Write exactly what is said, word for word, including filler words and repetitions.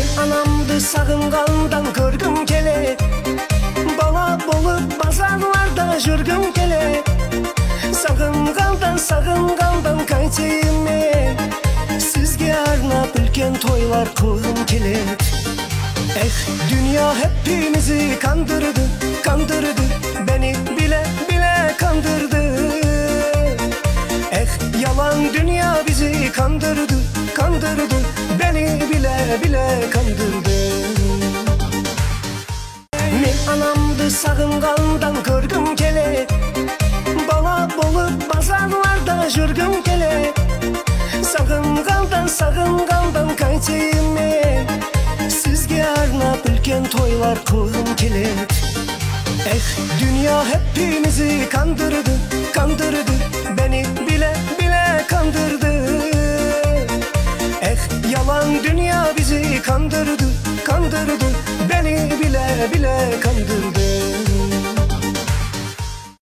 Men anamdı sagıngandan körgüm kele, bala bolup bazarlarda jürgüm kele. Sagıngandan sagıngandan kaytayım men, sizge arnap ülken toylar kılgım kele. Eh, dünya hepimizi kandırdı, kandırdı, beni bile bile kandırdı. Eh, yalan dünya bizi kandırdı, kandırdı, beni bile bile kandırdı. Men anamdı sagıngandan körgüm kele, bala bolup bazarlarda jürgüm kele. Sagıngandan sagıngandan kaytayım men, sizge arnap ülken toylar kılgım kele. Eh, dünya hepimizi kandırdı, kandırdı, beni bile bile kandırdı. Eh, yalan dünya bizi kandırdı, kandırdı, beni bile bile kandırdı.